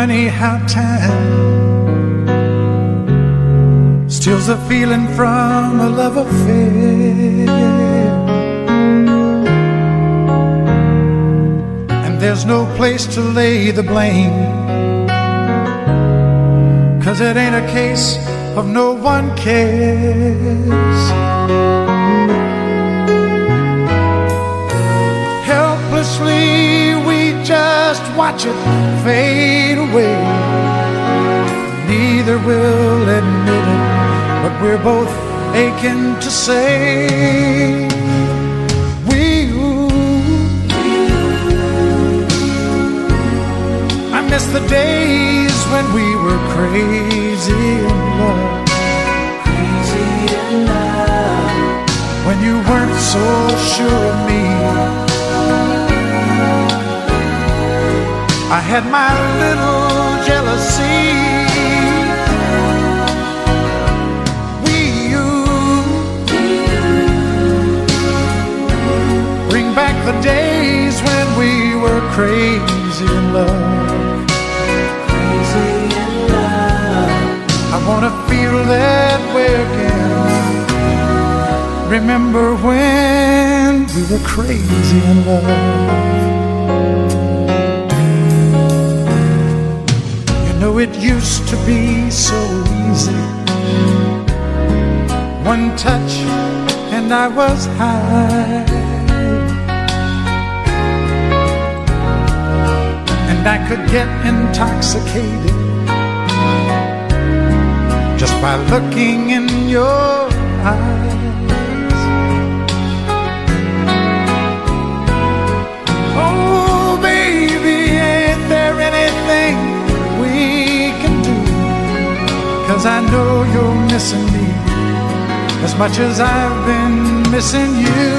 funny how time steals a feeling from a love affair. And there's no place to lay the blame, 'cause it ain't a case of no one cares. Helplessly we just watch it fade away. Neither will admit it, but we're both aching to say I miss the days when we were crazy in love. Crazy in love. When you weren't so sure of me. I had my little jealousy. Bring back the days when we were crazy in love. Crazy in love. I wanna feel that way again. Remember when we were crazy in love. You know it used to be so easy. One touch and I was high. I could get intoxicated just by looking in your eyes. Oh, baby, ain't there anything we can do? 'Cause I know you're missing me as much as I've been missing you.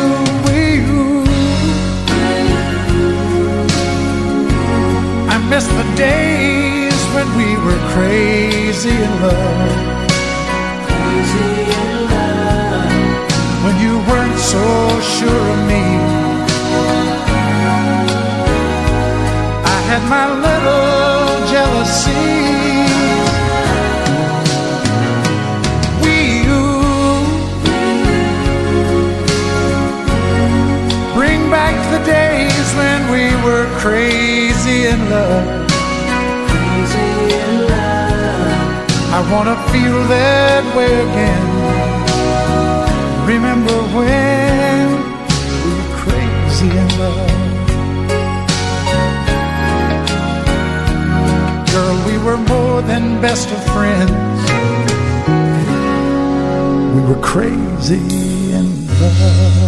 Miss the days when we were crazy in love. Crazy in love. When you weren't so sure of me. I had my little jealousy. Bring back the days when we were crazy in love. Crazy in love. I wanna feel that way again. Remember when we were crazy in love. Girl, we were more than best of friends. We were crazy in love.